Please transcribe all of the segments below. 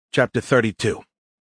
Chapter 32.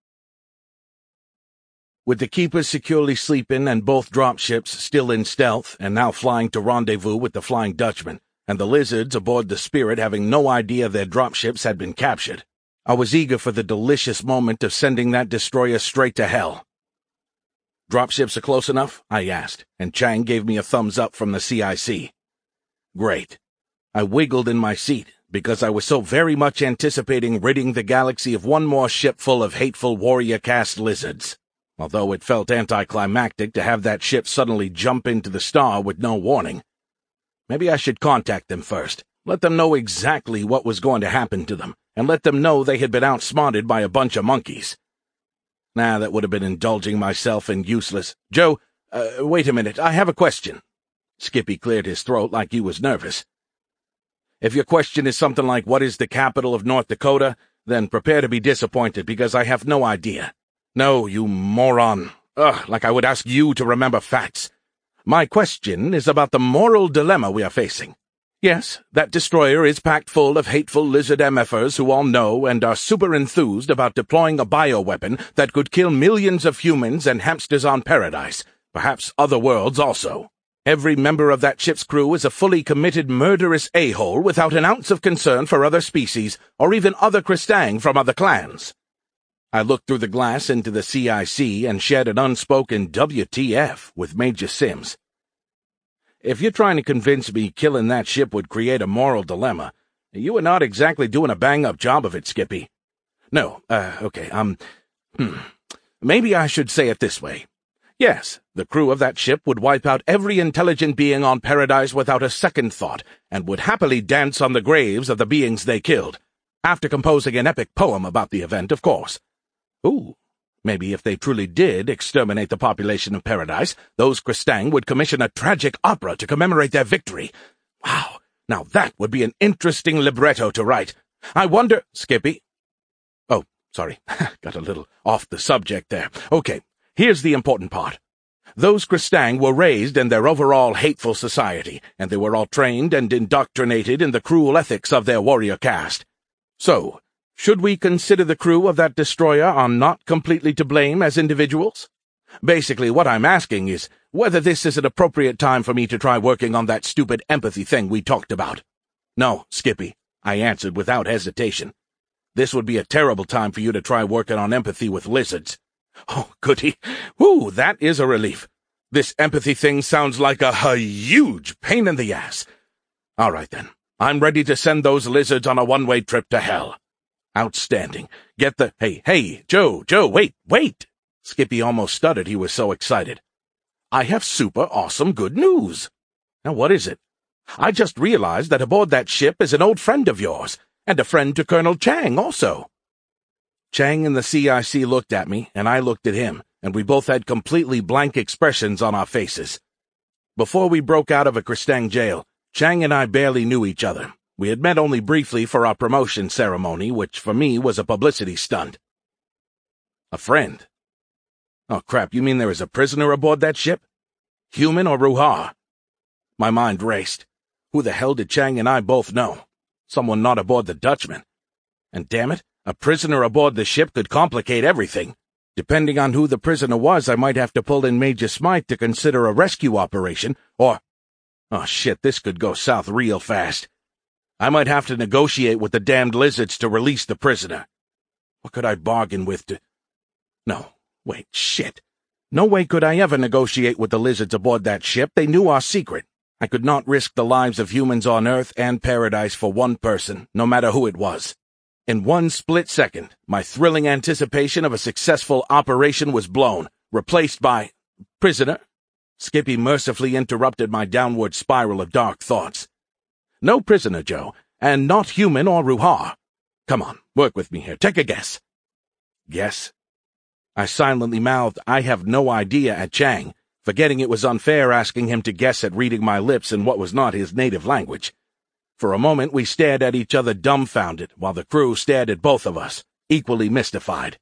With the Keepers securely sleeping and both dropships still in stealth and now flying to rendezvous with the Flying Dutchman, and the Lizards aboard the Spirit having no idea their dropships had been captured, I was eager for the delicious moment of sending that destroyer straight to hell. "Dropships are close enough?" I asked, and Chang gave me a thumbs up from the CIC. Great. I wiggled in my seat, because I was so very much anticipating ridding the galaxy of one more ship full of hateful warrior-caste lizards, although it felt anticlimactic to have that ship suddenly jump into the star with no warning. Maybe I should contact them first, let them know exactly what was going to happen to them, and let them know they had been outsmarted by a bunch of monkeys. Nah, that would have been indulging myself in useless. "Joe, wait a minute, I have a question." Skippy cleared his throat like he was nervous. "If your question is something like what is the capital of North Dakota, then prepare to be disappointed because I have no idea. No, you moron. Like I would ask you to remember facts. My question is about the moral dilemma we are facing. Yes, that destroyer is packed full of hateful lizard MFers who all know and are super enthused about deploying a bioweapon that could kill millions of humans and hamsters on Paradise, perhaps other worlds also. Every member of that ship's crew is a fully committed murderous a-hole without an ounce of concern for other species or even other Kristang from other clans." I looked through the glass into the CIC and shared an unspoken WTF with Major Sims. "If you're trying to convince me killing that ship would create a moral dilemma, you are not exactly doing a bang-up job of it, Skippy. No, okay, maybe I should say it this way. Yes, the crew of that ship would wipe out every intelligent being on Paradise without a second thought, and would happily dance on the graves of the beings they killed, after composing an epic poem about the event, of course. Ooh, maybe if they truly did exterminate the population of Paradise, those Kristang would commission a tragic opera to commemorate their victory. Wow, now that would be an interesting libretto to write. I wonder—" "Skippy." "Oh, sorry, got a little off the subject there. Okay. Here's the important part. Those Kristang were raised in their overall hateful society, and they were all trained and indoctrinated in the cruel ethics of their warrior caste. So, should we consider the crew of that destroyer are not completely to blame as individuals? Basically, what I'm asking is whether this is an appropriate time for me to try working on that stupid empathy thing we talked about." "No, Skippy," I answered without hesitation. "This would be a terrible time for you to try working on empathy with lizards." "Oh, goody. Whew, that is a relief. This empathy thing sounds like a huge pain in the ass. All right, then. I'm ready to send those lizards on a one-way trip to hell." "Outstanding. Get the— Hey, Joe, wait!" Skippy almost stuttered, he was so excited. "I have super awesome good news." "Now, what is it?" "I just realized that aboard that ship is an old friend of yours, and a friend to Colonel Chang also." Chang and the CIC looked at me, and I looked at him, and we both had completely blank expressions on our faces. Before we broke out of a Kristang jail, Chang and I barely knew each other. We had met only briefly for our promotion ceremony, which for me was a publicity stunt. "A friend? Oh, crap, you mean there is a prisoner aboard that ship? Human or Ruhar?" My mind raced. Who the hell did Chang and I both know? Someone not aboard the Dutchman. And damn it, a prisoner aboard the ship could complicate everything. Depending on who the prisoner was, I might have to pull in Major Smythe to consider a rescue operation, or— oh shit, this could go south real fast. I might have to negotiate with the damned lizards to release the prisoner. What could I bargain with to— No, wait, shit. No way could I ever negotiate with the lizards aboard that ship. They knew our secret. I could not risk the lives of humans on Earth and Paradise for one person, no matter who it was. In one split second, my thrilling anticipation of a successful operation was blown, replaced by— "Prisoner?" Skippy mercifully interrupted my downward spiral of dark thoughts. "No prisoner, Joe, and not human or Ruhar. Come on, work with me here. Take a guess." "Guess?" I silently mouthed, "I have no idea," at Chang, forgetting it was unfair asking him to guess at reading my lips in what was not his native language. For a moment we stared at each other dumbfounded, while the crew stared at both of us, equally mystified.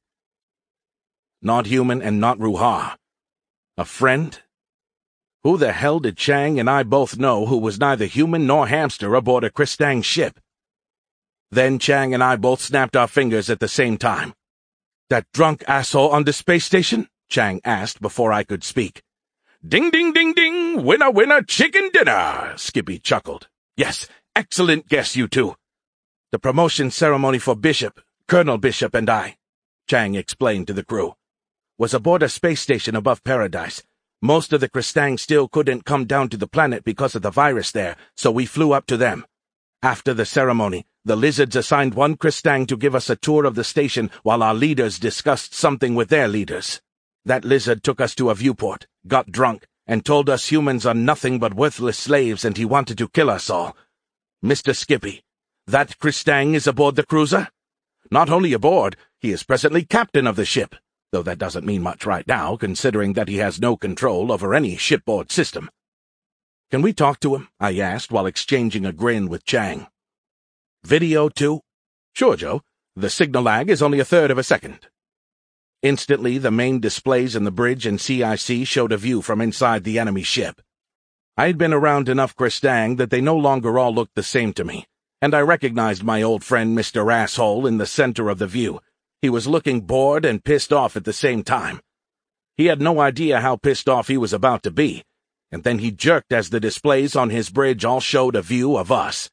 Not human and not Ruhar. A friend? Who the hell did Chang and I both know who was neither human nor hamster aboard a Kristang ship? Then Chang and I both snapped our fingers at the same time. "That drunk asshole on the space station?" Chang asked before I could speak. "Ding, ding, ding, ding! Winner, winner, chicken dinner!" Skippy chuckled. "Yes, excellent guess, you two." "The promotion ceremony for Bishop, Colonel Bishop and I," Chang explained to the crew, "was aboard a space station above Paradise. Most of the Kristang still couldn't come down to the planet because of the virus there, so we flew up to them. After the ceremony, the lizards assigned one Kristang to give us a tour of the station while our leaders discussed something with their leaders. That lizard took us to a viewport, got drunk, and told us humans are nothing but worthless slaves and he wanted to kill us all. Mr. Skippy, that Kristang is aboard the cruiser? Not only aboard, he is presently captain of the ship, though that doesn't mean much right now, considering that he has no control over any shipboard system." "Can we talk to him?" I asked while exchanging a grin with Chang. "Video too?" "Sure, Joe. The signal lag is only a third of a second." Instantly, the main displays in the bridge and CIC showed a view from inside the enemy ship. I had been around enough Kristang that they no longer all looked the same to me, and I recognized my old friend Mr. Asshole in the center of the view. He was looking bored and pissed off at the same time. He had no idea how pissed off he was about to be, and then he jerked as the displays on his bridge all showed a view of us.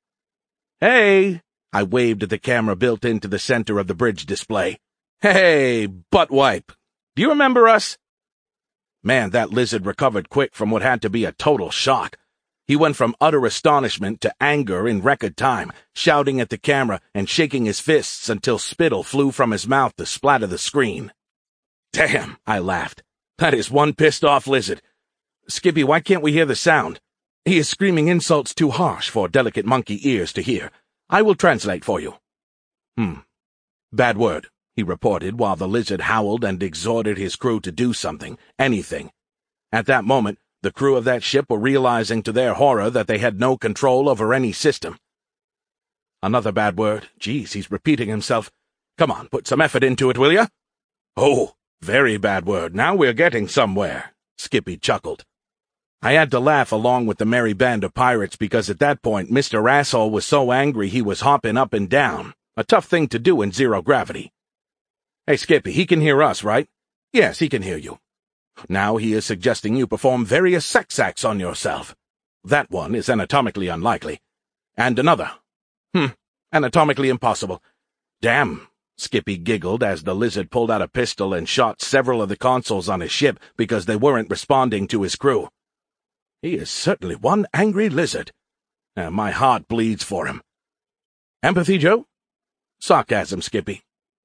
"Hey!" I waved at the camera built into the center of the bridge display. "Hey, butt wipe! Do you remember us?" Man, that lizard recovered quick from what had to be a total shock. He went from utter astonishment to anger in record time, shouting at the camera and shaking his fists until spittle flew from his mouth to splatter the screen. "Damn," I laughed. "That is one pissed-off lizard. Skippy, why can't we hear the sound? He is screaming insults too harsh for delicate monkey ears to hear. I will translate for you." "Bad word," he reported while the lizard howled and exhorted his crew to do something, anything. At that moment, the crew of that ship were realizing to their horror that they had no control over any system. "Another bad word. Geez, he's repeating himself. Come on, put some effort into it, will ya?" "Oh, very bad word. Now we're getting somewhere," Skippy chuckled. I had to laugh along with the merry band of pirates because at that point Mr. Asshole was so angry he was hopping up and down, a tough thing to do in zero gravity. "Hey, Skippy, he can hear us, right?" "Yes, he can hear you. Now he is suggesting you perform various sex acts on yourself. That one is anatomically unlikely. And another. Anatomically impossible. Damn," Skippy giggled as the lizard pulled out a pistol and shot several of the consoles on his ship because they weren't responding to his crew. "He is certainly one angry lizard. My heart bleeds for him. Empathy, Joe?" "Sarcasm, Skippy."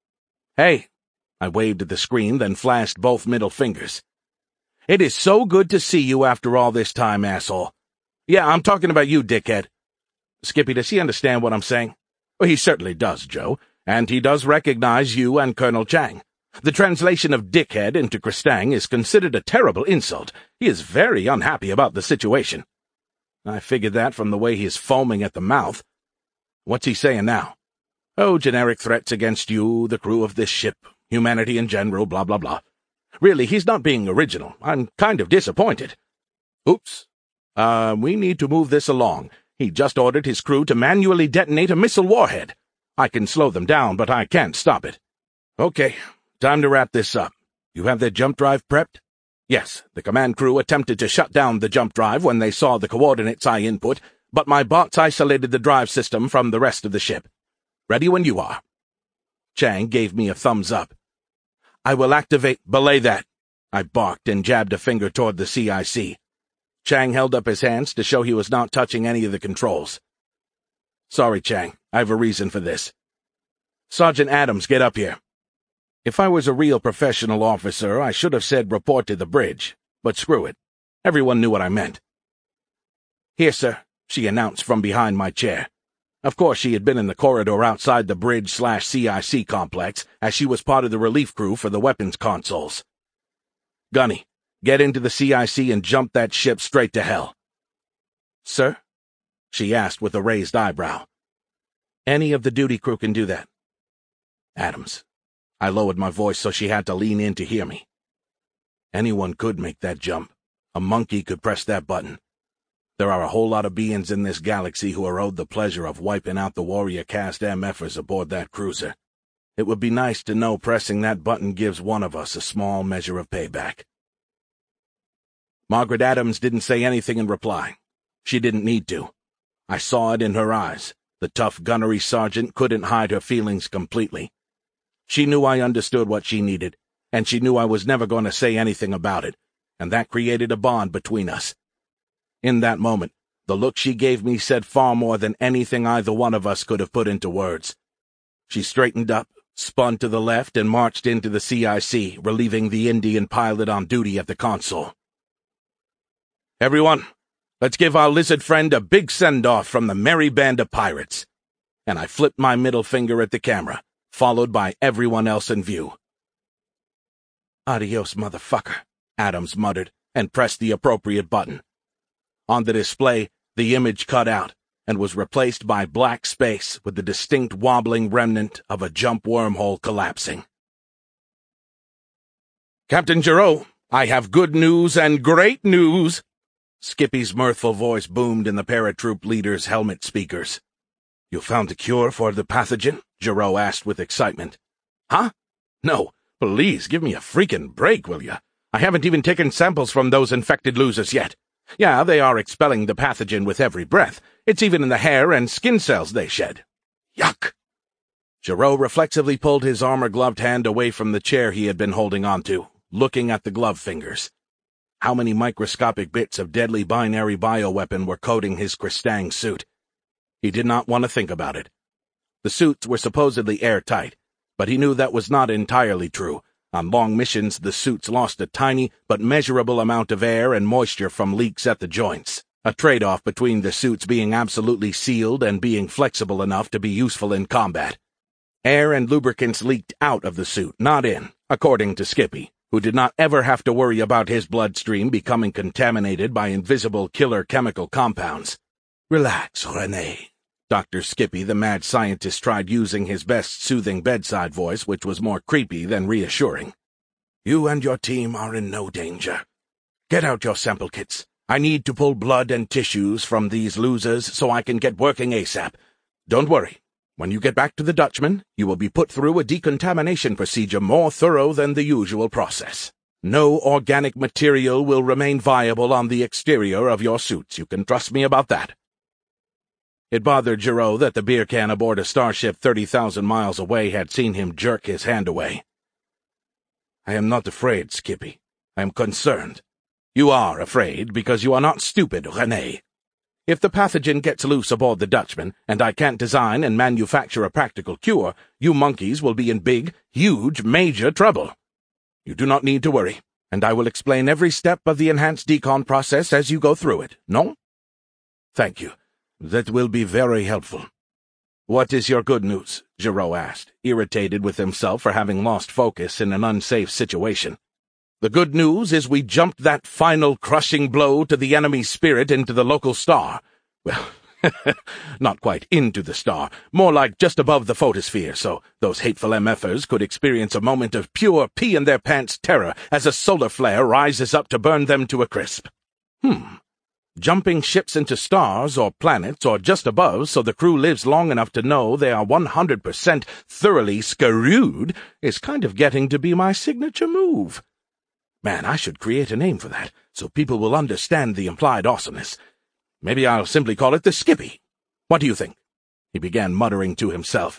"Hey," I waved at the screen, then flashed both middle fingers. "It is so good to see you after all this time, asshole. Yeah, I'm talking about you, dickhead." "Skippy, does he understand what I'm saying?" "Well, he certainly does, Joe, and he does recognize you and Colonel Chang. The translation of dickhead into Kristang is considered a terrible insult. He is very unhappy about the situation." "I figured that from the way he is foaming at the mouth. What's he saying now?" "Oh, generic threats against you, the crew of this ship, humanity in general, blah, blah, blah. Really, he's not being original. I'm kind of disappointed." "Oops. We need to move this along. He just ordered his crew to manually detonate a missile warhead. I can slow them down, but I can't stop it. Okay, time to wrap this up. You have that jump drive prepped?" "Yes, the command crew attempted to shut down the jump drive when they saw the coordinates I input, but my bots isolated the drive system from the rest of the ship. Ready when you are." Chang gave me a thumbs up. "I will activate—" "Belay that," I barked and jabbed a finger toward the CIC. Chang held up his hands to show he was not touching any of the controls. "Sorry, Chang. I have a reason for this. Sergeant Adams, get up here." If I was a real professional officer, I should have said report to the bridge, but screw it. Everyone knew what I meant. "Here, sir," she announced from behind my chair. Of course, she had been in the corridor outside the bridge/CIC complex, as she was part of the relief crew for the weapons consoles. "Gunny, get into the CIC and jump that ship straight to hell." "Sir?" she asked with a raised eyebrow. "Any of the duty crew can do that." "Adams." I lowered my voice so she had to lean in to hear me. "Anyone could make that jump. A monkey could press that button. There are a whole lot of beings in this galaxy who are owed the pleasure of wiping out the warrior-caste MFers aboard that cruiser. It would be nice to know pressing that button gives one of us a small measure of payback. Margaret Adams didn't say anything in reply. She didn't need to. I saw it in her eyes. The tough gunnery sergeant couldn't hide her feelings completely. She knew I understood what she needed, and she knew I was never going to say anything about it, and that created a bond between us. In that moment, the look she gave me said far more than anything either one of us could have put into words. She straightened up, spun to the left, and marched into the CIC, relieving the Indian pilot on duty at the console. "Everyone, let's give our lizard friend a big send-off from the merry band of pirates." And I flipped my middle finger at the camera, followed by everyone else in view. "Adios, motherfucker," Adams muttered, and pressed the appropriate button. On the display, the image cut out and was replaced by black space with the distinct wobbling remnant of a jump wormhole collapsing. "Captain Giroux, I have good news and great news," Skippy's mirthful voice boomed in the paratroop leader's helmet speakers. "You found a cure for the pathogen?" Giroux asked with excitement. "Huh? No, please give me a freaking break, will ya? I haven't even taken samples from those infected losers yet. Yeah, they are expelling the pathogen with every breath. It's even in the hair and skin cells they shed. Yuck!" Giroux reflexively pulled his armor-gloved hand away from the chair he had been holding onto, looking at the glove fingers. How many microscopic bits of deadly binary bioweapon were coating his Kristang suit? He did not want to think about it. The suits were supposedly airtight, but he knew that was not entirely true. On long missions, the suits lost a tiny but measurable amount of air and moisture from leaks at the joints, a trade-off between the suits being absolutely sealed and being flexible enough to be useful in combat. Air and lubricants leaked out of the suit, not in, according to Skippy, who did not ever have to worry about his bloodstream becoming contaminated by invisible killer chemical compounds. "Relax, René." Dr. Skippy, the mad scientist, tried using his best soothing bedside voice, which was more creepy than reassuring. "You and your team are in no danger. Get out your sample kits. I need to pull blood and tissues from these losers so I can get working ASAP. Don't worry. When you get back to the Dutchman, you will be put through a decontamination procedure more thorough than the usual process. No organic material will remain viable on the exterior of your suits. You can trust me about that." It bothered Giroux that the beer can aboard a starship 30,000 miles away had seen him jerk his hand away. "I am not afraid, Skippy. I am concerned." "You are afraid because you are not stupid, René. If the pathogen gets loose aboard the Dutchman, and I can't design and manufacture a practical cure, you monkeys will be in big, huge, major trouble. You do not need to worry, and I will explain every step of the enhanced decon process as you go through it, no?" "Thank you. That will be very helpful." "What is your good news?" Giroux asked, irritated with himself for having lost focus in an unsafe situation. "The good news is we jumped that final crushing blow to the enemy spirit into the local star. Well, not quite into the star, more like just above the photosphere, so those hateful MFers could experience a moment of pure pee-in-their-pants terror as a solar flare rises up to burn them to a crisp. Jumping ships into stars or planets or just above so the crew lives long enough to know they are 100% thoroughly screwed is kind of getting to be my signature move. Man, I should create a name for that, so people will understand the implied awesomeness. Maybe I'll simply call it the Skippy. What do you think?" He began muttering to himself.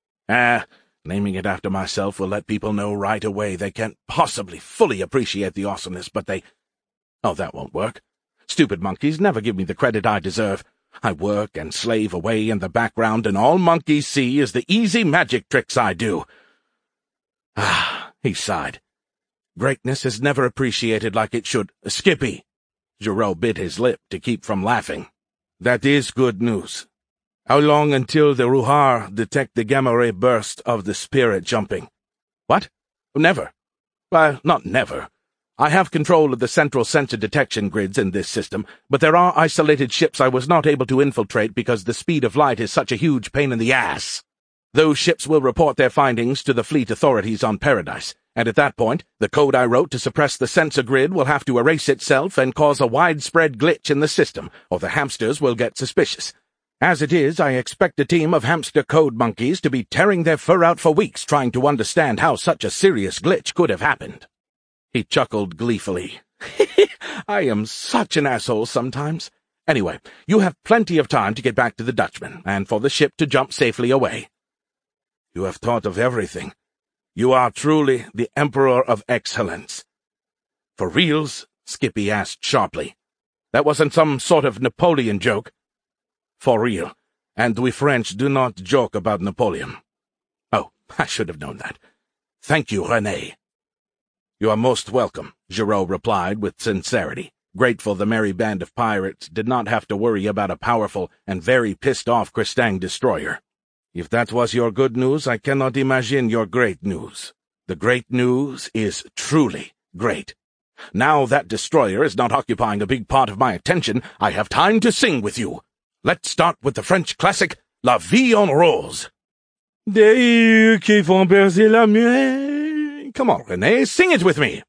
Naming it after myself will let people know right away they can't possibly fully appreciate the awesomeness, but they... Oh, that won't work. Stupid monkeys never give me the credit I deserve. I work and slave away in the background, and all monkeys see is the easy magic tricks I do. He sighed. Greatness is never appreciated like it should. Skippy! Giroux bit his lip to keep from laughing. That is good news. How long until the Ruhar detect the gamma-ray burst of the spirit jumping? What? Never. Well, not never. I have control of the central sensor detection grids in this system, but there are isolated ships I was not able to infiltrate because the speed of light is such a huge pain in the ass. Those ships will report their findings to the fleet authorities on Paradise, and at that point, the code I wrote to suppress the sensor grid will have to erase itself and cause a widespread glitch in the system, or the hamsters will get suspicious. As it is, I expect a team of hamster code monkeys to be tearing their fur out for weeks trying to understand how such a serious glitch could have happened." He chuckled gleefully. "I am such an asshole sometimes. Anyway, you have plenty of time to get back to the Dutchman, and for the ship to jump safely away." "You have thought of everything. You are truly the Emperor of Excellence." "For reals?" Skippy asked sharply. "That wasn't some sort of Napoleon joke?" "For real, and we French do not joke about Napoleon." "Oh, I should have known that. Thank you, René." "You are most welcome," Giraud replied with sincerity, grateful the merry band of pirates did not have to worry about a powerful and very pissed-off Cristang destroyer. "If that was your good news, I cannot imagine your great news. The great news is truly great. Now that destroyer is not occupying a big part of my attention, I have time to sing with you. Let's start with the French classic, La Vie en Rose." "Des yeux qui font percer la muette." Come on, René, sing it with me.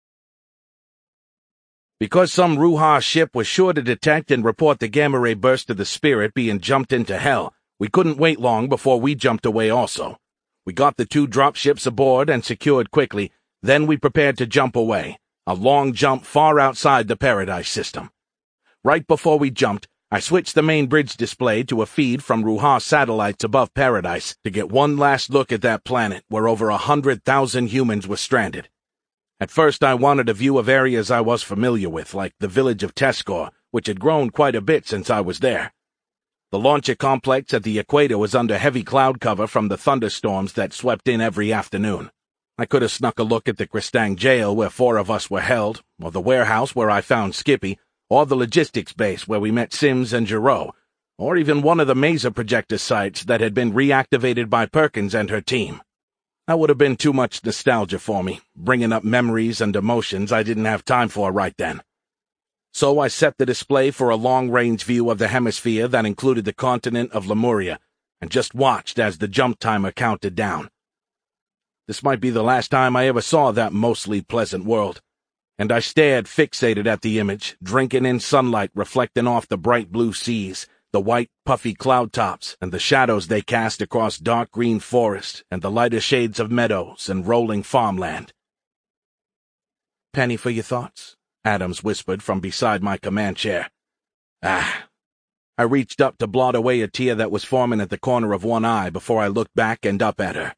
Because some Ruha ship was sure to detect and report the gamma ray burst of the Spirit being jumped into hell, we couldn't wait long before we jumped away also. We got the 2 dropships aboard and secured quickly, then we prepared to jump away, a long jump far outside the Paradise system. Right before we jumped, I switched the main bridge display to a feed from Ruha satellites above Paradise to get one last look at that planet where over 100,000 humans were stranded. At first I wanted a view of areas I was familiar with, like the village of Teskor, which had grown quite a bit since I was there. The launcher complex at the equator was under heavy cloud cover from the thunderstorms that swept in every afternoon. I could have snuck a look at the Cristang jail where 4 of us were held, or the warehouse where I found Skippy, or the logistics base where we met Sims and Giraud, or even one of the Maser projector sites that had been reactivated by Perkins and her team. That would have been too much nostalgia for me, bringing up memories and emotions I didn't have time for right then. So I set the display for a long-range view of the hemisphere that included the continent of Lemuria, and just watched as the jump timer counted down. This might be the last time I ever saw that mostly pleasant world, and I stared fixated at the image, drinking in sunlight reflecting off the bright blue seas, the white, puffy cloud tops, and the shadows they cast across dark green forest and the lighter shades of meadows and rolling farmland. "Penny for your thoughts?" Adams whispered from beside my command chair. "Ah." I reached up to blot away a tear that was forming at the corner of one eye before I looked back and up at her.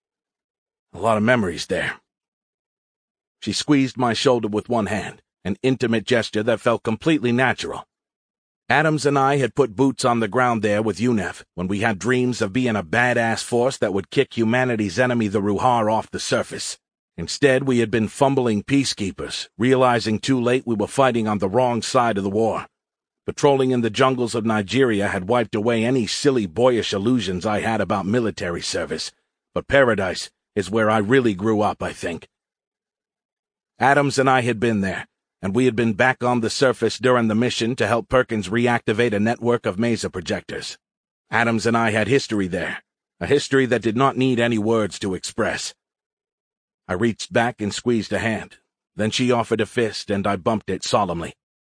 "A lot of memories there." She squeezed my shoulder with one hand, an intimate gesture that felt completely natural. Adams and I had put boots on the ground there with UNEF when we had dreams of being a badass force that would kick humanity's enemy the Ruhar off the surface. Instead, we had been fumbling peacekeepers, realizing too late we were fighting on the wrong side of the war. Patrolling in the jungles of Nigeria had wiped away any silly boyish illusions I had about military service, but Paradise is where I really grew up, I think. Adams and I had been there, and we had been back on the surface during the mission to help Perkins reactivate a network of Maser projectors. Adams and I had history there, a history that did not need any words to express. I reached back and squeezed a hand. Then she offered a fist, and I bumped it solemnly.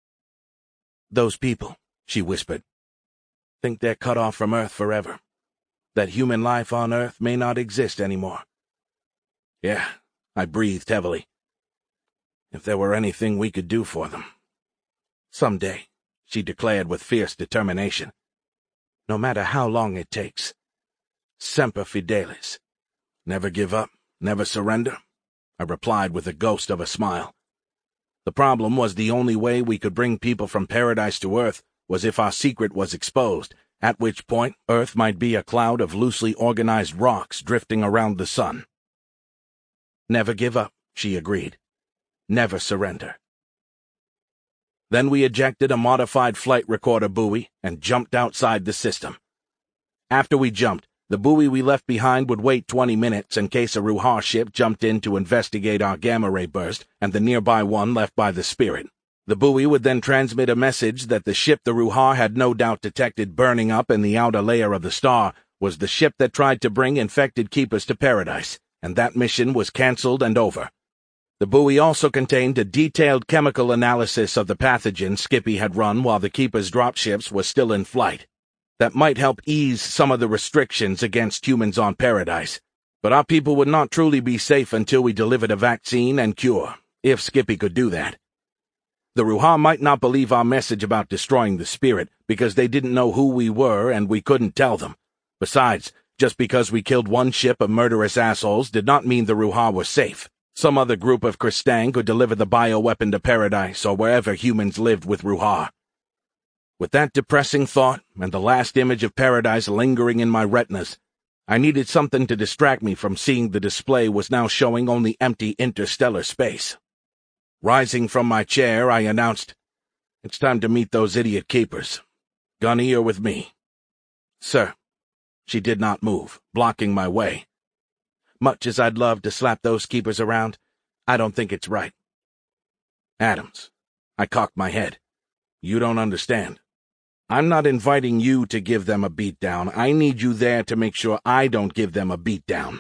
"Those people," she whispered, "think they're cut off from Earth forever. That human life on Earth may not exist anymore." "Yeah," I breathed heavily. "If there were anything we could do for them." "Someday," she declared with fierce determination. "No matter how long it takes. Semper Fidelis. Never give up, never surrender," I replied with a ghost of a smile. The problem was the only way we could bring people from Paradise to Earth was if our secret was exposed, at which point Earth might be a cloud of loosely organized rocks drifting around the sun. "Never give up," she agreed. "Never surrender." Then we ejected a modified flight recorder buoy and jumped outside the system. After we jumped, the buoy we left behind would wait 20 minutes in case a Ruha ship jumped in to investigate our gamma-ray burst and the nearby one left by the Spirit. The buoy would then transmit a message that the ship the Ruha had no doubt detected burning up in the outer layer of the star was the ship that tried to bring infected keepers to Paradise, and that mission was cancelled and over. The buoy also contained a detailed chemical analysis of the pathogen Skippy had run while the Keeper's dropships were still in flight. That might help ease some of the restrictions against humans on Paradise, but our people would not truly be safe until we delivered a vaccine and cure, if Skippy could do that. The Ruha might not believe our message about destroying the spirit because they didn't know who we were and we couldn't tell them. Besides, just because we killed one ship of murderous assholes did not mean the Ruha were safe. Some other group of Kristang could deliver the bioweapon to Paradise or wherever humans lived with Ruha. With that depressing thought and the last image of Paradise lingering in my retinas, I needed something to distract me from seeing the display was now showing only empty interstellar space. Rising from my chair, I announced, "It's time to meet those idiot keepers. Gunny, you're with me." "Sir." She did not move, blocking my way. "Much as I'd love to slap those keepers around, I don't think it's right." "Adams." I cocked my head. "You don't understand. I'm not inviting you to give them a beatdown. I need you there to make sure I don't give them a beatdown."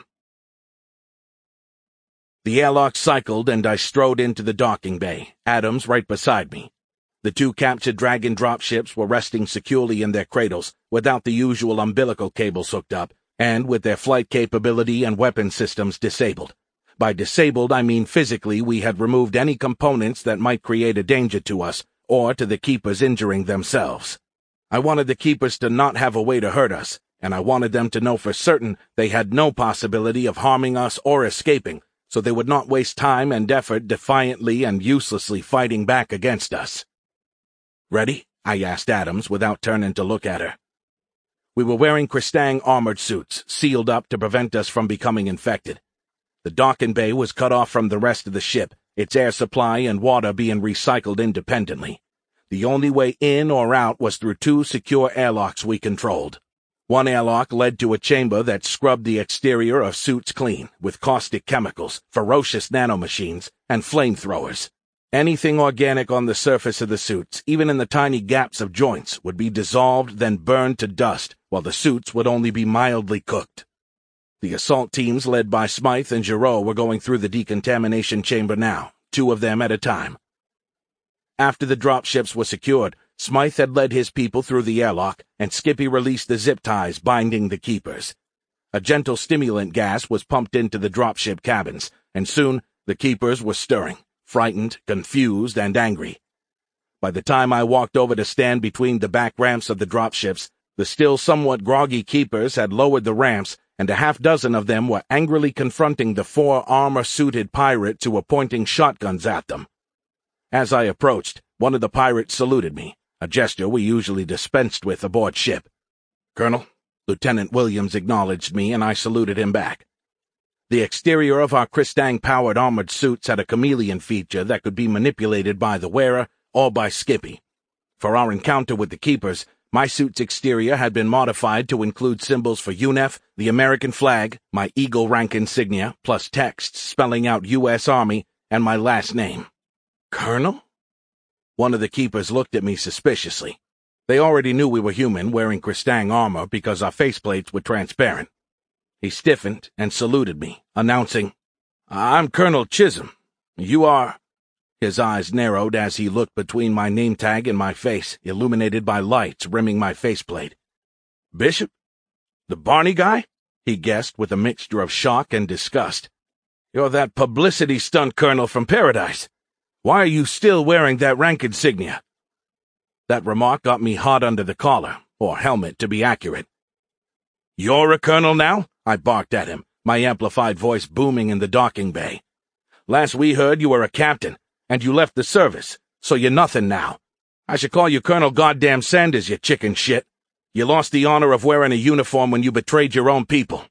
The airlock cycled and I strode into the docking bay, Adams right beside me. The two captured Dragon dropships were resting securely in their cradles, without the usual umbilical cables hooked up, and with their flight capability and weapon systems disabled. By disabled, I mean physically we had removed any components that might create a danger to us, or to the Keepers injuring themselves. I wanted the Keepers to not have a way to hurt us, and I wanted them to know for certain they had no possibility of harming us or escaping, so they would not waste time and effort defiantly and uselessly fighting back against us. "Ready?" I asked Adams without turning to look at her. We were wearing Kristang armored suits, sealed up to prevent us from becoming infected. The docking bay was cut off from the rest of the ship, its air supply and water being recycled independently. The only way in or out was through two secure airlocks we controlled. One airlock led to a chamber that scrubbed the exterior of suits clean, with caustic chemicals, ferocious nanomachines, and flamethrowers. Anything organic on the surface of the suits, even in the tiny gaps of joints, would be dissolved, then burned to dust, while the suits would only be mildly cooked. The assault teams led by Smythe and Giraud were going through the decontamination chamber now, 2 of them at a time. After the dropships were secured, Smythe had led his people through the airlock, and Skippy released the zip ties binding the Keepers. A gentle stimulant gas was pumped into the dropship cabins, and soon the Keepers were stirring, frightened, confused, and angry. By the time I walked over to stand between the back ramps of the dropships, the still somewhat groggy Keepers had lowered the ramps, and a half-dozen of them were angrily confronting the 4 armor-suited pirates who were pointing shotguns at them. As I approached, one of the pirates saluted me, a gesture we usually dispensed with aboard ship. "Colonel," Lieutenant Williams acknowledged me, and I saluted him back. The exterior of our Kristang-powered armored suits had a chameleon feature that could be manipulated by the wearer or by Skippy. For our encounter with the Keepers, my suit's exterior had been modified to include symbols for UNEF, the American flag, my Eagle rank insignia, plus text spelling out U.S. Army, and my last name. "Colonel?" One of the Keepers looked at me suspiciously. They already knew we were human, wearing Kristang armor because our faceplates were transparent. He stiffened and saluted me, announcing, "I'm Colonel Chisholm. You are—" His eyes narrowed as he looked between my name tag and my face, illuminated by lights rimming my faceplate. "Bishop? The Barney guy?" he guessed with a mixture of shock and disgust. "You're that publicity stunt colonel from Paradise. Why are you still wearing that rank insignia?" That remark got me hot under the collar, or helmet to be accurate. "You're a colonel now?" I barked at him, my amplified voice booming in the docking bay. "Last we heard you were a captain, and you left the service, so you're nothing now. I should call you Colonel Goddamn Sanders, you chicken shit. You lost the honor of wearing a uniform when you betrayed your own people.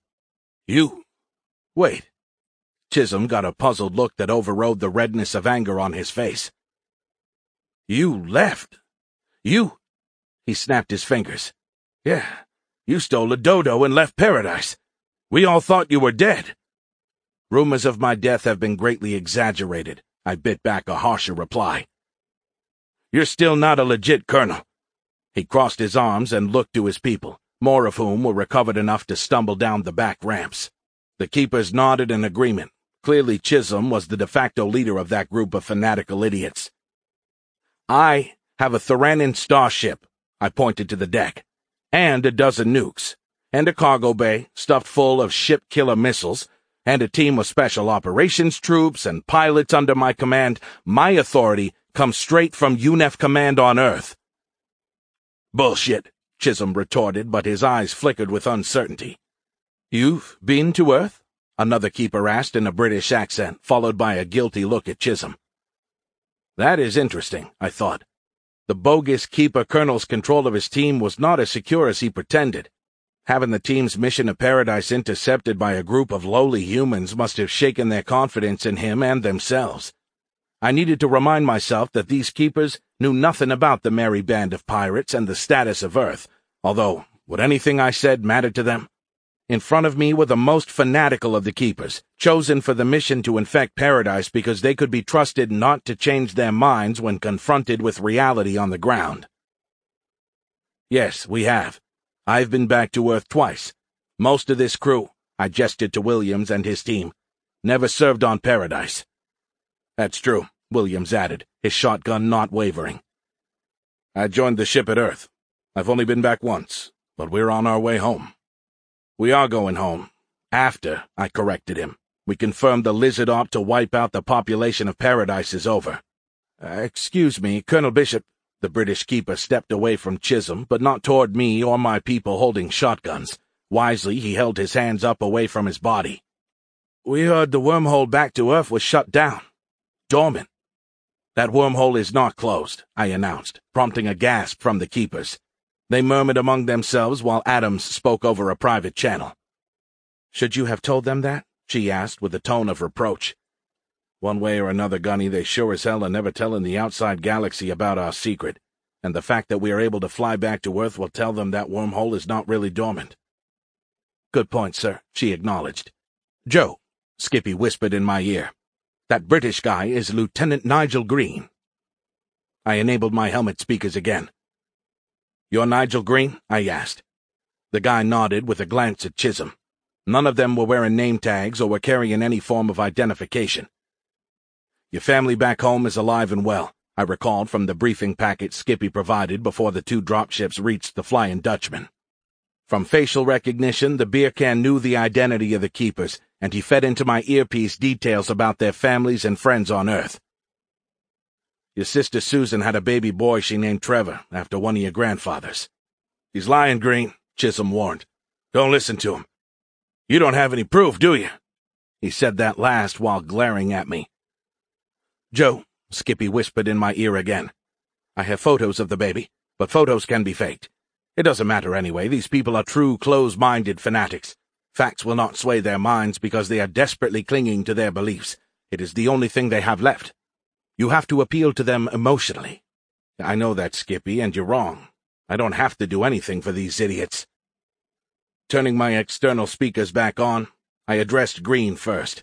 Wait." Chisholm got a puzzled look that overrode the redness of anger on his face. "You left? You—" He snapped his fingers. "Yeah, you stole a dodo and left Paradise. We all thought you were dead." "Rumors of my death have been greatly exaggerated," I bit back a harsher reply. "You're still not a legit colonel." He crossed his arms and looked to his people, more of whom were recovered enough to stumble down the back ramps. The keepers nodded in agreement. Clearly Chisholm was the de facto leader of that group of fanatical idiots. I have a Theranin starship, I pointed to the deck, and a dozen nukes, and a cargo bay stuffed full of ship-killer missiles, and a team of special operations troops and pilots under my command. My authority comes straight from UNEF command on Earth. Bullshit, Chisholm retorted, but his eyes flickered with uncertainty. You've been to Earth? Another keeper asked in a British accent, followed by a guilty look at Chisholm. That is interesting, I thought. The bogus keeper colonel's control of his team was not as secure as he pretended. Having the team's mission to Paradise intercepted by a group of lowly humans must have shaken their confidence in him and themselves. I needed to remind myself that these keepers knew nothing about the merry band of pirates and the status of Earth, although would anything I said matter to them? In front of me were the most fanatical of the keepers, chosen for the mission to infect Paradise because they could be trusted not to change their minds when confronted with reality on the ground. Yes, we have. I've been back to Earth twice. Most of this crew, I gestured to Williams and his team, never served on Paradise. That's true, Williams added, his shotgun not wavering. I joined the ship at Earth. I've only been back once, but we're on our way home. We are going home. After, I corrected him. We confirmed the lizard op to wipe out the population of Paradise is over. Excuse me, Colonel Bishop. The British keeper stepped away from Chisholm, but not toward me or my people holding shotguns. Wisely, he held his hands up away from his body. We heard the wormhole back to Earth was shut down. Dormant. That wormhole is not closed, I announced, prompting a gasp from the keepers. They murmured among themselves while Adams spoke over a private channel. Should you have told them that? She asked with a tone of reproach. One way or another, Gunny, they sure as hell are never telling the outside galaxy about our secret, and the fact that we are able to fly back to Earth will tell them that wormhole is not really dormant. Good point, sir, she acknowledged. Joe, Skippy whispered in my ear. That British guy is Lieutenant Nigel Green. I enabled my helmet speakers again. You're Nigel Green? I asked. The guy nodded with a glance at Chisholm. None of them were wearing name tags or were carrying any form of identification. Your family back home is alive and well, I recalled from the briefing packet Skippy provided before the two dropships reached the Flying Dutchman. From facial recognition, the beer can knew the identity of the keepers, and he fed into my earpiece details about their families and friends on Earth. Your sister Susan had a baby boy she named Trevor, after one of your grandfathers. He's lying, Green, Chisholm warned. Don't listen to him. You don't have any proof, do you? He said that last while glaring at me. Joe, Skippy whispered in my ear again. I have photos of the baby, but photos can be faked. It doesn't matter anyway. These people are true close-minded fanatics. Facts will not sway their minds because they are desperately clinging to their beliefs. It is the only thing they have left. You have to appeal to them emotionally. I know that, Skippy, and you're wrong. I don't have to do anything for these idiots. Turning my external speakers back on, I addressed Green first.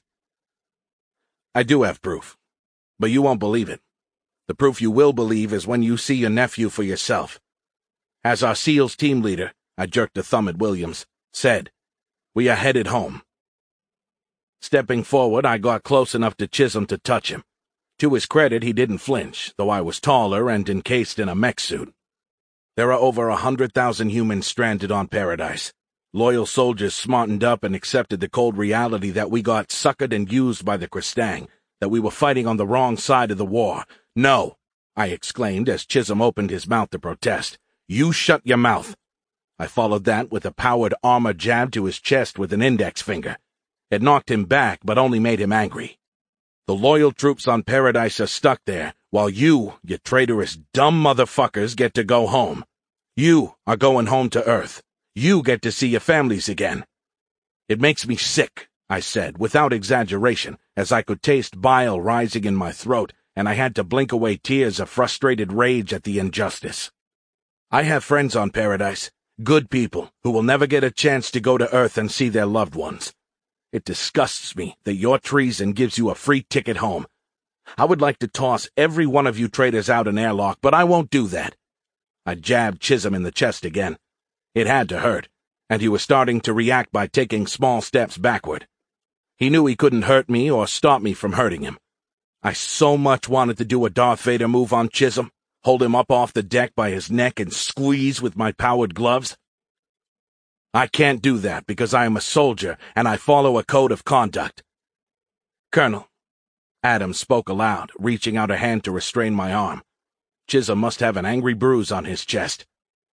I do have proof, but you won't believe it. The proof you will believe is when you see your nephew for yourself. As our SEALs team leader, I jerked a thumb at Williams, said, we are headed home. Stepping forward, I got close enough to Chisholm to touch him. To his credit, he didn't flinch, though I was taller and encased in a mech suit. There are over 100,000 humans stranded on Paradise. Loyal soldiers smartened up and accepted the cold reality that we got suckered and used by the Kristang, that we were fighting on the wrong side of the war. No, I exclaimed as Chisholm opened his mouth to protest. You shut your mouth. I followed that with a powered armor jab to his chest with an index finger. It knocked him back, but only made him angry. The loyal troops on Paradise are stuck there, while you traitorous dumb motherfuckers, get to go home. You are going home to Earth. You get to see your families again. It makes me sick, I said, without exaggeration, as I could taste bile rising in my throat, and I had to blink away tears of frustrated rage at the injustice. I have friends on Paradise, good people, who will never get a chance to go to Earth and see their loved ones. It disgusts me that your treason gives you a free ticket home. I would like to toss every one of you traitors out an airlock, but I won't do that. I jabbed Chisholm in the chest again. It had to hurt, and he was starting to react by taking small steps backward. He knew he couldn't hurt me or stop me from hurting him. I so much wanted to do a Darth Vader move on Chisholm, hold him up off the deck by his neck and squeeze with my powered gloves. I can't do that because I am a soldier and I follow a code of conduct. Colonel, Adams spoke aloud, reaching out a hand to restrain my arm. Chisholm must have an angry bruise on his chest.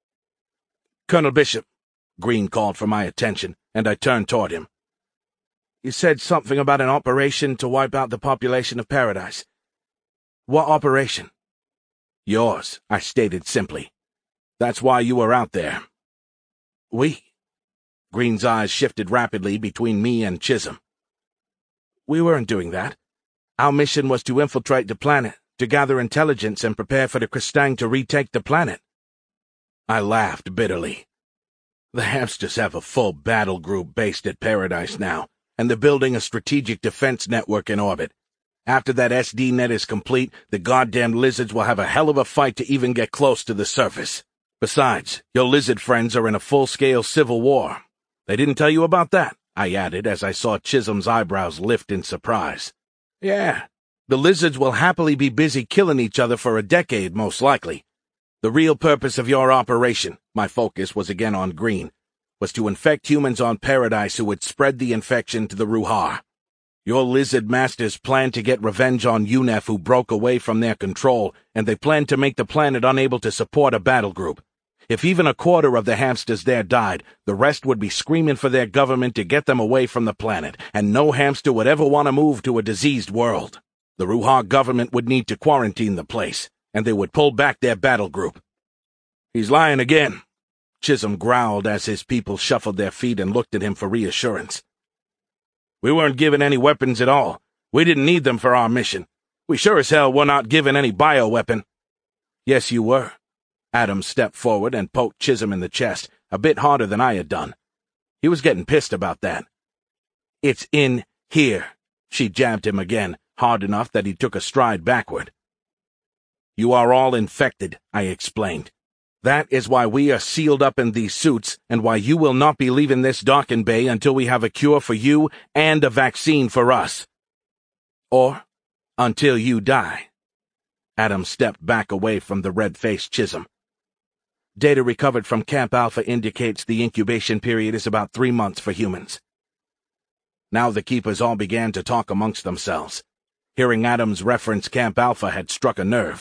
Colonel Bishop, Green called for my attention, and I turned toward him. You said something about an operation to wipe out the population of Paradise. What operation? Yours, I stated simply. That's why you were out there. We? Green's eyes shifted rapidly between me and Chisholm. We weren't doing that. Our mission was to infiltrate the planet, to gather intelligence and prepare for the Kristang to retake the planet. I laughed bitterly. The Hamsters have a full battle group based at Paradise now, and they're building a strategic defense network in orbit. After that SD net is complete, the goddamn lizards will have a hell of a fight to even get close to the surface. Besides, your lizard friends are in a full-scale civil war. They didn't tell you about that, I added as I saw Chisholm's eyebrows lift in surprise. Yeah, the lizards will happily be busy killing each other for a decade, most likely. The real purpose of your operation, my focus was again on Green, was to infect humans on Paradise who would spread the infection to the Ruhar. Your lizard masters planned to get revenge on UNEF who broke away from their control, and they planned to make the planet unable to support a battle group. If even a quarter of the hamsters there died, the rest would be screaming for their government to get them away from the planet, and no hamster would ever want to move to a diseased world. The Ruhar government would need to quarantine the place, and they would pull back their battle group. He's lying again, Chisholm growled as his people shuffled their feet and looked at him for reassurance. We weren't given any weapons at all. We didn't need them for our mission. We sure as hell were not given any bioweapon. Yes, you were. Adams stepped forward and poked Chisholm in the chest, a bit harder than I had done. He was getting pissed about that. It's in here. She jabbed him again, hard enough that he took a stride backward. You are all infected, I explained. That is why we are sealed up in these suits and why you will not be leaving this docking bay until we have a cure for you and a vaccine for us. Or until you die. Adams stepped back away from the red-faced Chisholm. Data recovered from Camp Alpha indicates the incubation period is about 3 months for humans. Now the Keepers all began to talk amongst themselves. Hearing Adams reference Camp Alpha had struck a nerve.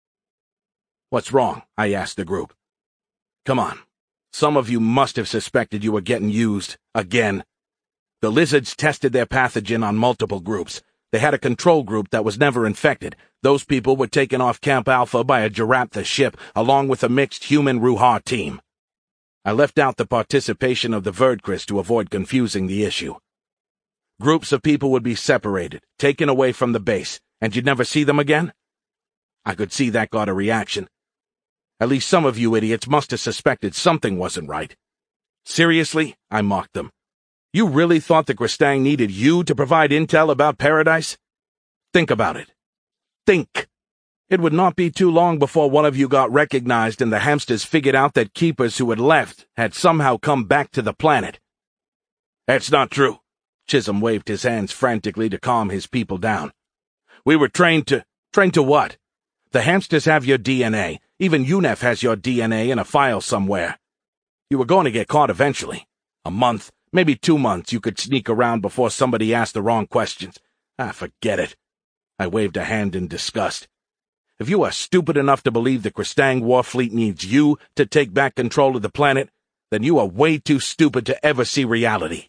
What's wrong? I asked the group. Come on. Some of you must have suspected you were getting used, again. The lizards tested their pathogen on multiple groups. They had a control group that was never infected. Those people were taken off Camp Alpha by a Giraptha ship, along with a mixed human-Ruhar team. I left out the participation of the Verdcris to avoid confusing the issue. Groups of people would be separated, taken away from the base, and you'd never see them again? I could see that got a reaction. At least some of you idiots must have suspected something wasn't right. Seriously? I mocked them. You really thought the Kristang needed you to provide intel about Paradise? Think about it. Think. It would not be too long before one of you got recognized and the hamsters figured out that Keepers who had left had somehow come back to the planet. That's not true. Chisholm waved his hands frantically to calm his people down. We were trained to what? The hamsters have your DNA. Even UNEF has your DNA in a file somewhere. You were going to get caught eventually. A month, maybe 2 months, you could sneak around before somebody asked the wrong questions. Forget it. I waved a hand in disgust. If you are stupid enough to believe the Kristang Warfleet needs you to take back control of the planet, then you are way too stupid to ever see reality.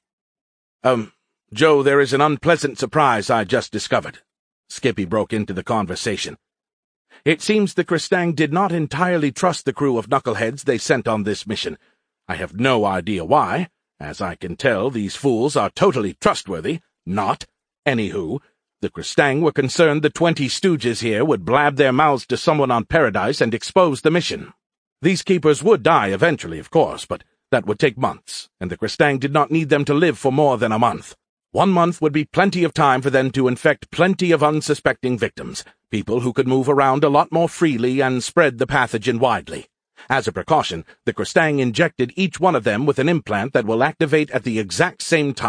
Joe, there is an unpleasant surprise I just discovered. Skippy broke into the conversation. It seems the Kristang did not entirely trust the crew of knuckleheads they sent on this mission. I have no idea why. As I can tell, these fools are totally trustworthy. Not. Anywho, the Kristang were concerned the 20 stooges here would blab their mouths to someone on Paradise and expose the mission. These Keepers would die eventually, of course, but that would take months, and the Kristang did not need them to live for more than a month. 1 month would be plenty of time for them to infect plenty of unsuspecting victims, people who could move around a lot more freely and spread the pathogen widely. As a precaution, the Kristang injected each one of them with an implant that will activate at the exact same time,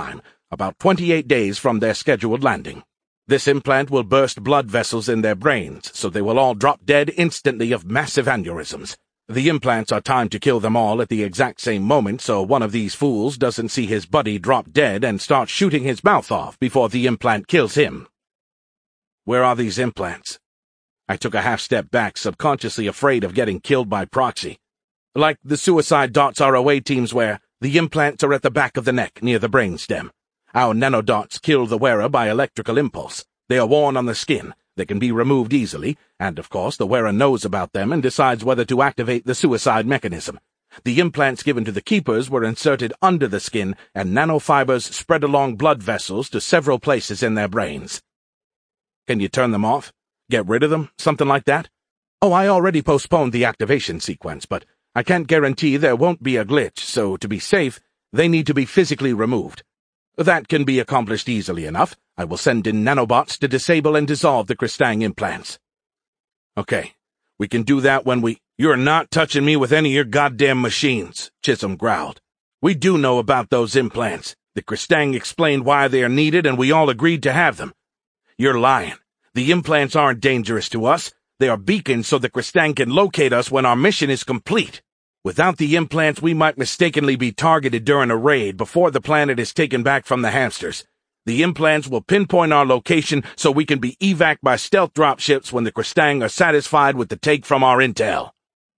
about 28 days from their scheduled landing. This implant will burst blood vessels in their brains, so they will all drop dead instantly of massive aneurysms. The implants are timed to kill them all at the exact same moment, so one of these fools doesn't see his buddy drop dead and start shooting his mouth off before the implant kills him. Where are these implants? I took a half-step back, subconsciously afraid of getting killed by proxy. Like the Suicide Dots ROA teams where the implants are at the back of the neck near the brainstem. Our nanodots kill the wearer by electrical impulse. They are worn on the skin. They can be removed easily, and of course the wearer knows about them and decides whether to activate the suicide mechanism. The implants given to the keepers were inserted under the skin, and nanofibers spread along blood vessels to several places in their brains. Can you turn them off? Get rid of them? Something like that? Oh, I already postponed the activation sequence, but I can't guarantee there won't be a glitch, so to be safe, they need to be physically removed. That can be accomplished easily enough. I will send in nanobots to disable and dissolve the Kristang implants. Okay, we can do that when we— You're not touching me with any of your goddamn machines, Chisholm growled. We do know about those implants. The Kristang explained why they are needed and we all agreed to have them. You're lying. The implants aren't dangerous to us. They are beacons so the Kristang can locate us when our mission is complete. Without the implants, we might mistakenly be targeted during a raid before the planet is taken back from the hamsters. The implants will pinpoint our location so we can be evac'd by stealth dropships when the Kristang are satisfied with the take from our intel.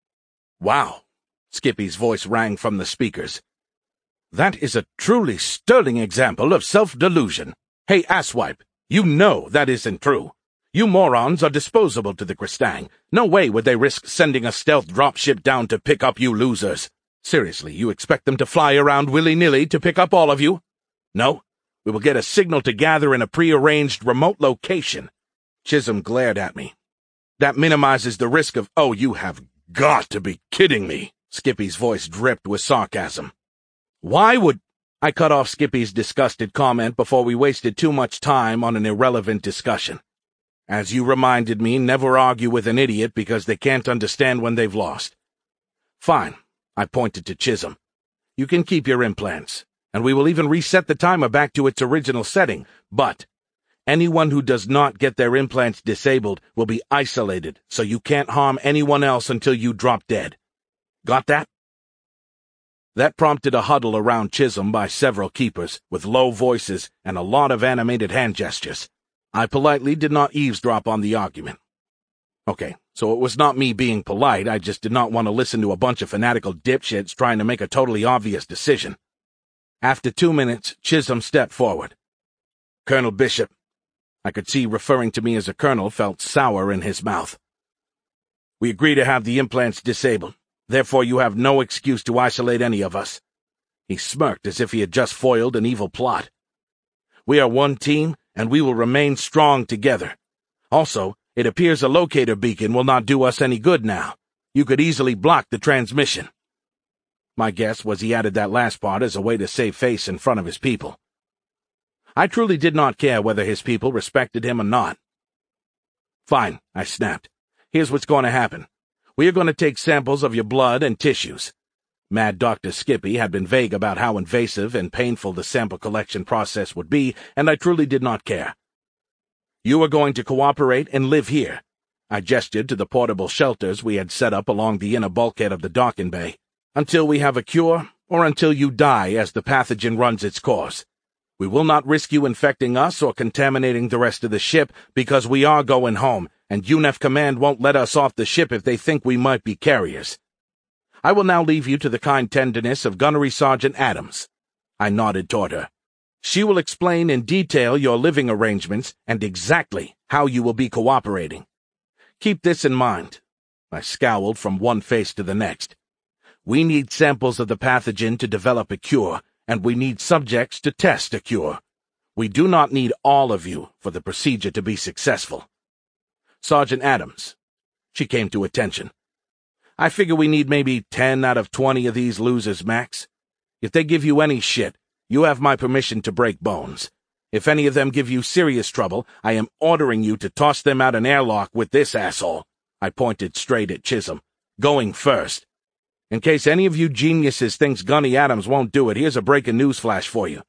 Wow, Skippy's voice rang from the speakers. That is a truly sterling example of self-delusion. Hey, asswipe, you know that isn't true. You morons are disposable to the Kristang. No way would they risk sending a stealth dropship down to pick up you losers. Seriously, you expect them to fly around willy-nilly to pick up all of you? No, we will get a signal to gather in a pre-arranged remote location. Chisholm glared at me. That minimizes the risk of— Oh, you have got to be kidding me. Skippy's voice dripped with sarcasm. Why would— I cut off Skippy's disgusted comment before we wasted too much time on an irrelevant discussion. As you reminded me, never argue with an idiot because they can't understand when they've lost. Fine, I pointed to Chisholm. You can keep your implants, and we will even reset the timer back to its original setting, but anyone who does not get their implants disabled will be isolated, so you can't harm anyone else until you drop dead. Got that? That prompted a huddle around Chisholm by several keepers, with low voices and a lot of animated hand gestures. I politely did not eavesdrop on the argument. Okay, so it was not me being polite, I just did not want to listen to a bunch of fanatical dipshits trying to make a totally obvious decision. After 2 minutes, Chisholm stepped forward. Colonel Bishop. I could see referring to me as a colonel felt sour in his mouth. We agree to have the implants disabled. Therefore you have no excuse to isolate any of us. He smirked as if he had just foiled an evil plot. We are one team, and we will remain strong together. Also, it appears a locator beacon will not do us any good now. You could easily block the transmission. My guess was he added that last part as a way to save face in front of his people. I truly did not care whether his people respected him or not. Fine, I snapped. Here's what's going to happen. We are going to take samples of your blood and tissues. Mad Dr. Skippy had been vague about how invasive and painful the sample collection process would be, and I truly did not care. You are going to cooperate and live here. I gestured to the portable shelters we had set up along the inner bulkhead of the docking bay, until we have a cure, or until you die as the pathogen runs its course. We will not risk you infecting us or contaminating the rest of the ship, because we are going home, and UNEF Command won't let us off the ship if they think we might be carriers. I will now leave you to the kind tenderness of Gunnery Sergeant Adams. I nodded toward her. She will explain in detail your living arrangements and exactly how you will be cooperating. Keep this in mind. I scowled from one face to the next. We need samples of the pathogen to develop a cure, and we need subjects to test a cure. We do not need all of you for the procedure to be successful. Sergeant Adams. She came to attention. I figure we need maybe 10 out of 20 of these losers max. If they give you any shit, you have my permission to break bones. If any of them give you serious trouble, I am ordering you to toss them out an airlock with this asshole. I pointed straight at Chisholm. Going first. In case any of you geniuses thinks Gunny Adams won't do it, here's a breaking news flash for you.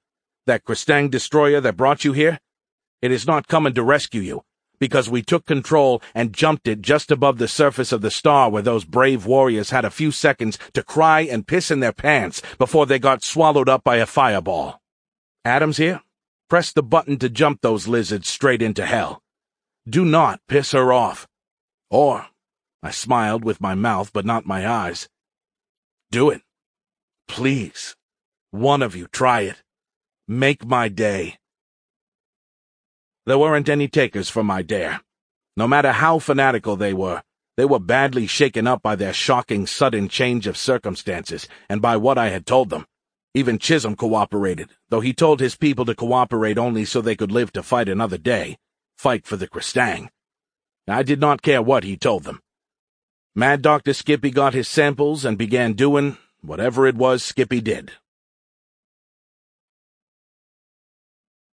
That Kristang destroyer that brought you here? It is not coming to rescue you, because we took control and jumped it just above the surface of the star where those brave warriors had a few seconds to cry and piss in their pants before they got swallowed up by a fireball. Adams here? Press the button to jump those lizards straight into hell. Do not piss her off. Or, I smiled with my mouth but not my eyes, do it. Please. One of you try it. Make my day. There weren't any takers for my dare. No matter how fanatical they were badly shaken up by their shocking sudden change of circumstances and by what I had told them. Even Chisholm cooperated, though he told his people to cooperate only so they could live to fight another day, fight for the Kristang. I did not care what he told them. Mad Dr. Skippy got his samples and began doing whatever it was Skippy did.